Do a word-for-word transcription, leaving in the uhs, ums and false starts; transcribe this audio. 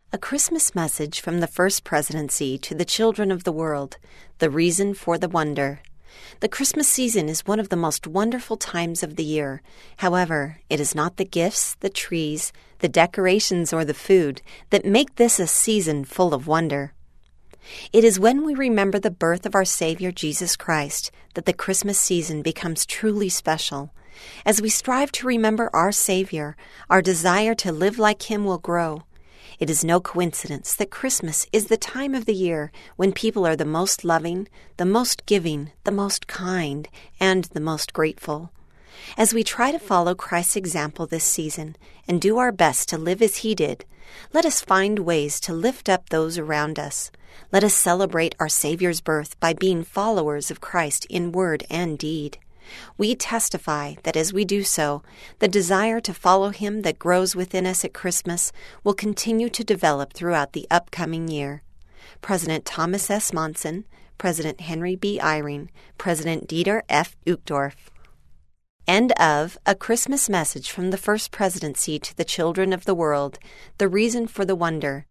A Christmas message from the First Presidency to the children of the world, the reason for the wonder. The Christmas season is one of the most wonderful times of the year. However, it is not the gifts, the trees, the decorations, or the food that make this a season full of wonder. It is when we remember the birth of our Savior Jesus Christ that the Christmas season becomes truly special. As we strive to remember our Savior, our desire to live like Him will grow. It is no coincidence that Christmas is the time of the year when people are the most loving, the most giving, the most kind, and the most grateful. As we try to follow Christ's example this season and do our best to live as He did, let us find ways to lift up those around us. Let us celebrate our Savior's birth by being followers of Christ in word and deed. We testify that as we do so, the desire to follow Him that grows within us at Christmas will continue to develop throughout the upcoming year. President Thomas S. Monson, President Henry B. Eyring, President Dieter F. Uchtdorf. End of A Christmas Message from the First Presidency to the Children of the World, the reason for the wonder,